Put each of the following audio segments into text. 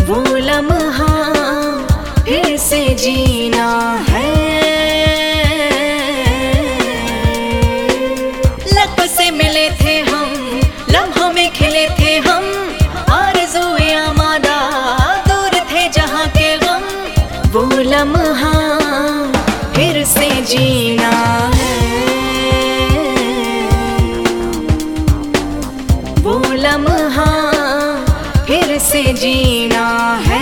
वो लम्हा फिर से जीना है। लक से मिले थे हम, लम्हों में खिले थे हम, आरज़ूए आमादा दूर थे जहाँ के गम। वो लम्हा फिर से जीना है। वो लम्हा फिर से जीना है।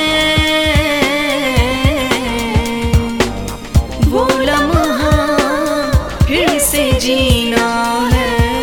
वो लम्हा फिर से जीना है।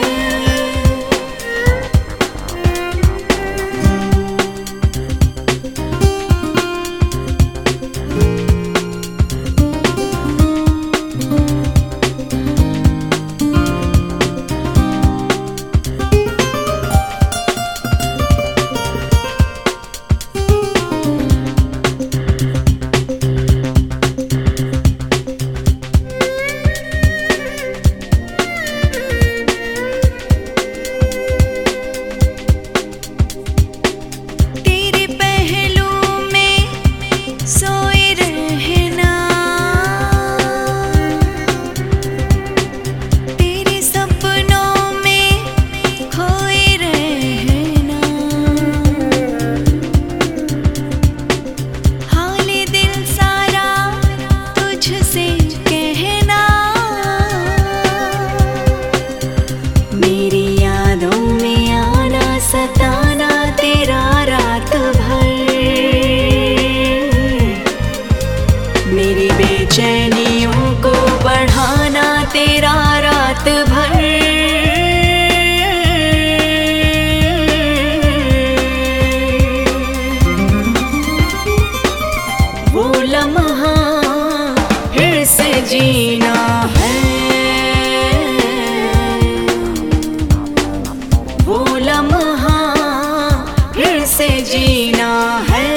मेरी बेचैनियों को बढ़ाना तेरा रात भर। वो लम्हा फिर से जीना है। वो लम्हा फिर से जीना है।